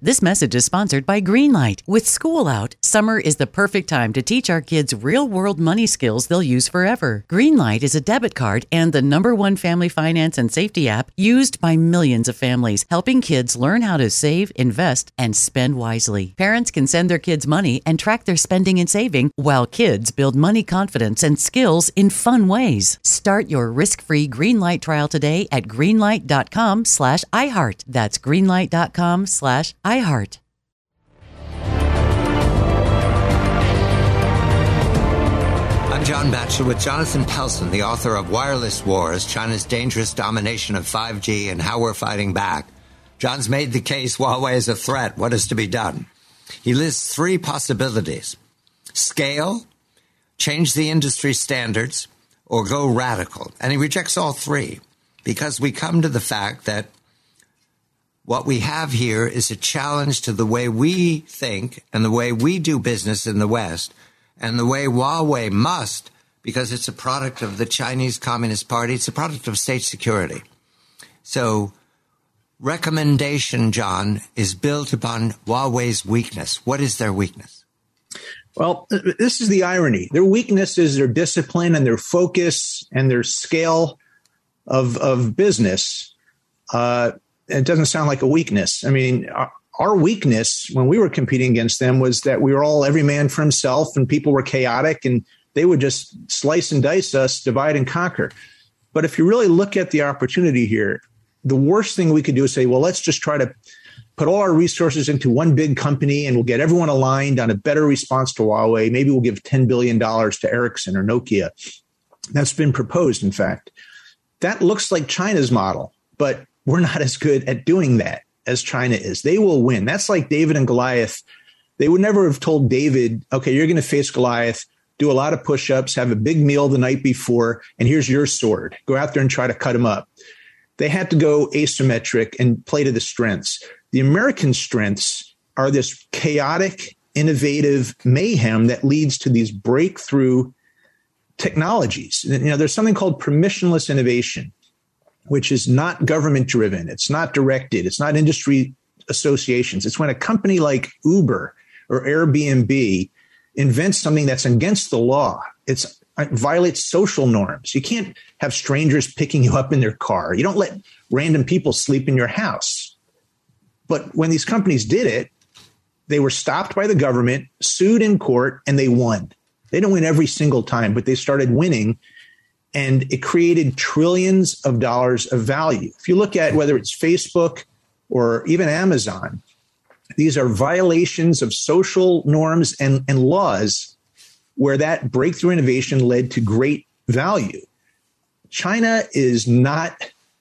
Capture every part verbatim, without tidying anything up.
This message is sponsored by Greenlight. With school out, summer is the perfect time to teach our kids real-world money skills they'll use forever. Greenlight is a debit card and the number one family finance and safety app used by millions of families, helping kids learn how to save, invest, and spend wisely. Parents can send their kids money and track their spending and saving, while kids build money confidence and skills in fun ways. Start your risk-free Greenlight trial today at greenlight.com slash iHeart. That's greenlight.com slash iHeart. iHeart. I'm John Batchelor with Jonathan Pelson, the author of Wireless Wars, China's Dangerous Domination of five G and How We're Fighting Back. John's made the case Huawei is a threat. What is to be done? He lists three possibilities: scale, change the industry standards, or go radical. And he rejects all three because we come to the fact that what we have here is a challenge to the way we think and the way we do business in the West and the way Huawei must, because it's a product of the Chinese Communist Party. It's a product of state security. So recommendation, John, is built upon Huawei's weakness. What is their weakness? Well, this is the irony. Their weakness is their discipline and their focus and their scale of, of business. Uh, It doesn't sound like a weakness. I mean, our, our weakness when we were competing against them was that we were all every man for himself and people were chaotic and they would just slice and dice us, divide and conquer. But if you really look at the opportunity here, the worst thing we could do is say, well, let's just try to put all our resources into one big company and we'll get everyone aligned on a better response to Huawei. Maybe we'll give ten billion dollars to Ericsson or Nokia. That's been proposed, in fact. That looks like China's model, but we're not as good at doing that as China is. They will win. That's like David and Goliath. They would never have told David, okay, you're going to face Goliath, do a lot of push-ups, have a big meal the night before, and here's your sword. Go out there and try to cut him up. They had to go asymmetric and play to the strengths. The American strengths are this chaotic, innovative mayhem that leads to these breakthrough technologies. You know, there's something called permissionless innovation, which is not government driven. It's not directed. It's not industry associations. It's when a company like Uber or Airbnb invents something that's against the law. It's, it violates social norms. You can't have strangers picking you up in their car. You don't let random people sleep in your house. But when these companies did it, they were stopped by the government, sued in court, and they won. They didn't win every single time, but they started winning. And it created trillions of dollars of value. If you look at whether it's Facebook or even Amazon, these are violations of social norms and, and laws where that breakthrough innovation led to great value. China is not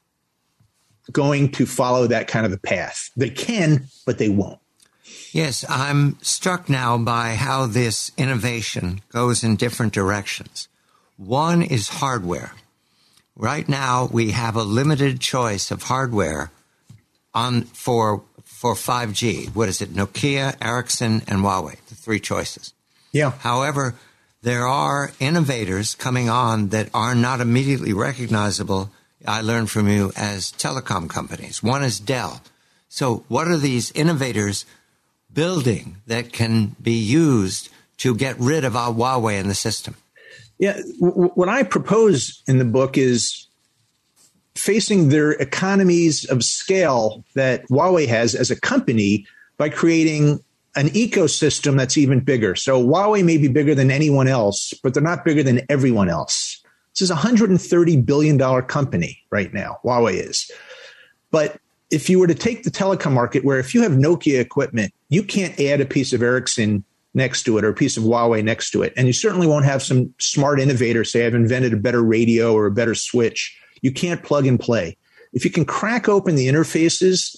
going to follow that kind of a path. They can, but they won't. Yes, I'm struck now by how this innovation goes in different directions. One is hardware. Right now, we have a limited choice of hardware on for for five G. What is it? Nokia, Ericsson, and Huawei, the three choices. Yeah. However, there are innovators coming on that are not immediately recognizable, I learned from you, as telecom companies. One is Dell. So what are these innovators building that can be used to get rid of our Huawei in the system? Yeah, w- what I propose in the book is facing their economies of scale that Huawei has as a company by creating an ecosystem that's even bigger. So Huawei may be bigger than anyone else, but they're not bigger than everyone else. This is a one hundred thirty billion dollars company right now, Huawei is. But if you were to take the telecom market, where if you have Nokia equipment, you can't add a piece of Ericsson next to it or a piece of Huawei next to it. And you certainly won't have some smart innovator say, I've invented a better radio or a better switch. You can't plug and play. If you can crack open the interfaces,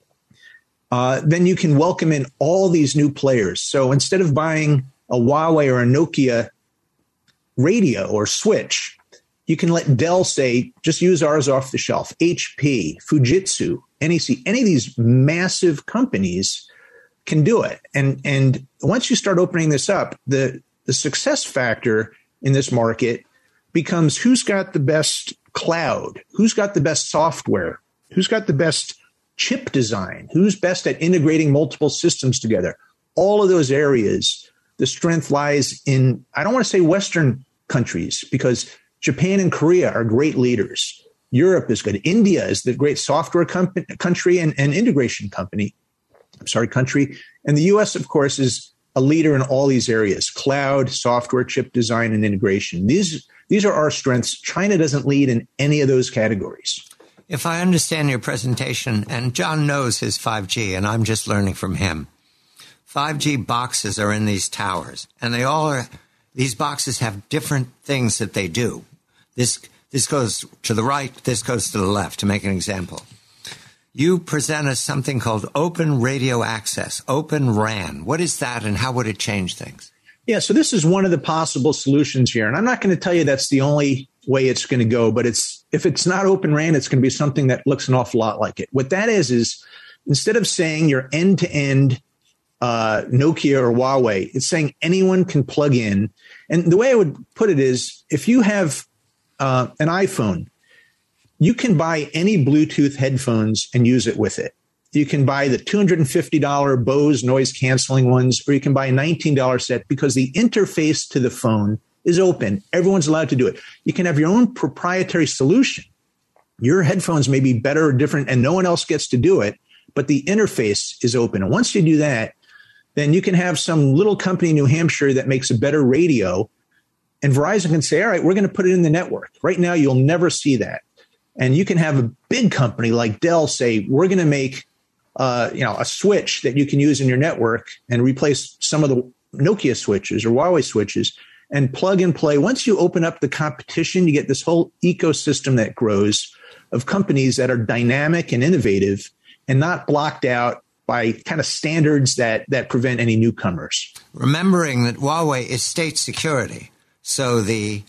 uh, then you can welcome in all these new players. So instead of buying a Huawei or a Nokia radio or switch, you can let Dell say, just use ours off the shelf. H P, Fujitsu, N E C, any of these massive companies can do it. And and once you start opening this up, the, the success factor in this market becomes who's got the best cloud, who's got the best software, who's got the best chip design? Who's best at integrating multiple systems together? All of those areas, the strength lies in, I don't want to say Western countries, because Japan and Korea are great leaders. Europe is good. India is the great software company, country and, and integration company. I'm sorry, country. And the U S, of course, is a leader in all these areas: cloud, software, chip design, and integration. These, these are our strengths. China doesn't lead in any of those categories. If I understand your presentation, and John knows his five G, and I'm just learning from him, five G boxes are in these towers, and they all are, these boxes have different things that they do. This, this goes to the right, this goes to the left, to make an example. You present us something called Open Radio Access, Open R A N. What is that, and how would it change things? Yeah, so this is one of the possible solutions here. And I'm not going to tell you that's the only way it's going to go, but it's if it's not Open R A N, it's going to be something that looks an awful lot like it. What that is, is instead of saying you're end-to-end uh, Nokia or Huawei, it's saying anyone can plug in. And the way I would put it is, if you have uh, an iPhone, you can buy any Bluetooth headphones and use it with it. You can buy the two hundred fifty dollars Bose noise canceling ones, or you can buy a nineteen dollars set, because the interface to the phone is open. Everyone's allowed to do it. You can have your own proprietary solution. Your headphones may be better or different, and no one else gets to do it, but the interface is open. And once you do that, then you can have some little company in New Hampshire that makes a better radio, and Verizon can say, all right, we're going to put it in the network. Right now, you'll never see that. And you can have a big company like Dell say, we're going to make uh, you know, a switch that you can use in your network and replace some of the Nokia switches or Huawei switches and plug and play. Once you open up the competition, you get this whole ecosystem that grows of companies that are dynamic and innovative and not blocked out by kind of standards that, that prevent any newcomers. Remembering that Huawei is state security. So the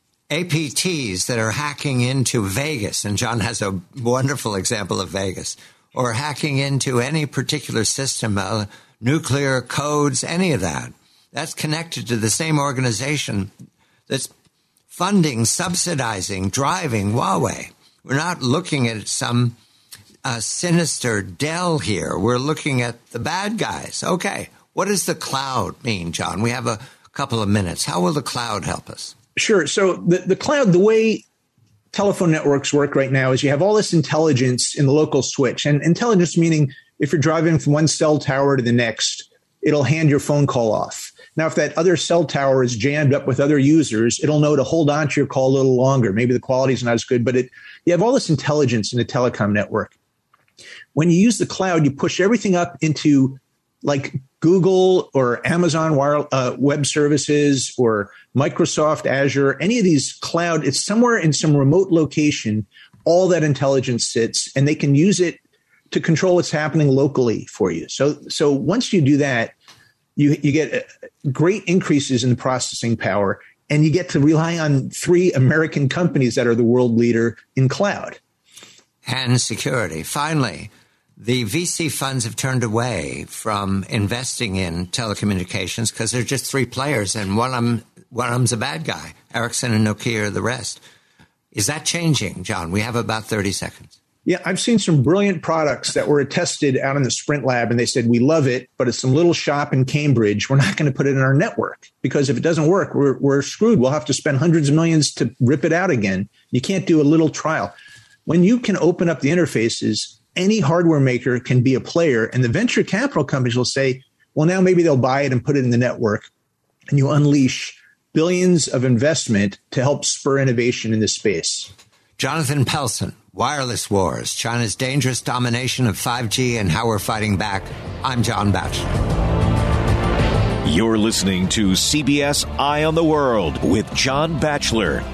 A P Ts that are hacking into Vegas, and John has a wonderful example of Vegas, or hacking into any particular system, uh, nuclear codes, any of that, that's connected to the same organization that's funding, subsidizing, driving Huawei. We're not looking at some uh, sinister Dell here. We're looking at the bad guys. Okay, what does the cloud mean, John? We have a couple of minutes. How will the cloud help us? Sure. So the, the cloud, the way telephone networks work right now is you have all this intelligence in the local switch. And intelligence meaning if you're driving from one cell tower to the next, it'll hand your phone call off. Now, if that other cell tower is jammed up with other users, it'll know to hold on to your call a little longer. Maybe the quality is not as good, but it, you have all this intelligence in the telecom network. When you use the cloud, you push everything up into like Google or Amazon wire, uh, web services or Microsoft Azure, any of these cloud, it's somewhere in some remote location, all that intelligence sits, and they can use it to control what's happening locally for you. So, so once you do that, you, you get great increases in the processing power, and you get to rely on three American companies that are the world leader in cloud. And security. Finally, the V C funds have turned away from investing in telecommunications because there are just three players, and one of them, one of them's a bad guy. Ericsson and Nokia are the rest. Is that changing, John? We have about thirty seconds. Yeah, I've seen some brilliant products that were tested out in the Sprint lab, and they said, we love it, but it's some little shop in Cambridge. We're not going to put it in our network because if it doesn't work, we're, we're screwed. We'll have to spend hundreds of millions to rip it out again. You can't do a little trial. When you can open up the interfaces, any hardware maker can be a player, and the venture capital companies will say, well, now maybe they'll buy it and put it in the network, and you unleash billions of investment to help spur innovation in this space. Jonathan Pelson, Wireless Wars, China's Dangerous Domination of five G and How We're Fighting Back. I'm John Batchelor. You're listening to C B S Eye on the World with John Batchelor.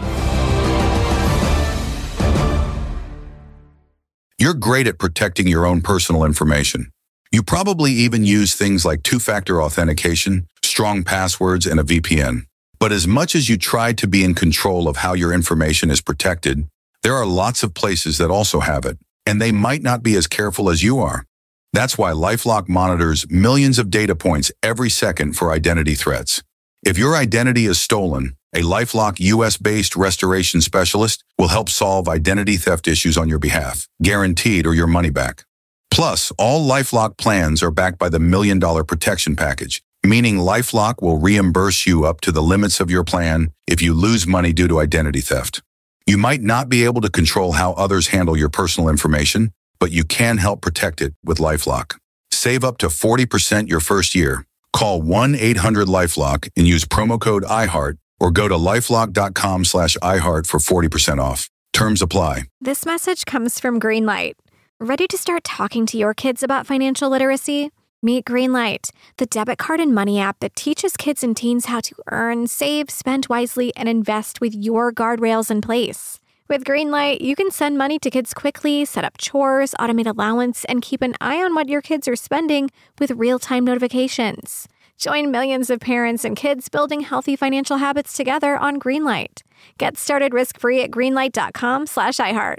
You're great at protecting your own personal information. You probably even use things like two-factor authentication, strong passwords, and a V P N. But as much as you try to be in control of how your information is protected, there are lots of places that also have it, and they might not be as careful as you are. That's why LifeLock monitors millions of data points every second for identity threats. If your identity is stolen, a LifeLock U S-based restoration specialist will help solve identity theft issues on your behalf, guaranteed or your money back. Plus, all LifeLock plans are backed by the Million Dollar Protection Package, meaning LifeLock will reimburse you up to the limits of your plan if you lose money due to identity theft. You might not be able to control how others handle your personal information, but you can help protect it with LifeLock. Save up to forty percent your first year. Call one eight hundred LifeLock and use promo code iHeart or go to lifelock.com slash iHeart for forty percent off. Terms apply. This message comes from Greenlight. Ready to start talking to your kids about financial literacy? Meet Greenlight, the debit card and money app that teaches kids and teens how to earn, save, spend wisely, and invest with your guardrails in place. With Greenlight, you can send money to kids quickly, set up chores, automate allowance, and keep an eye on what your kids are spending with real-time notifications. Join millions of parents and kids building healthy financial habits together on Greenlight. Get started risk-free at greenlight.com slash iHeart.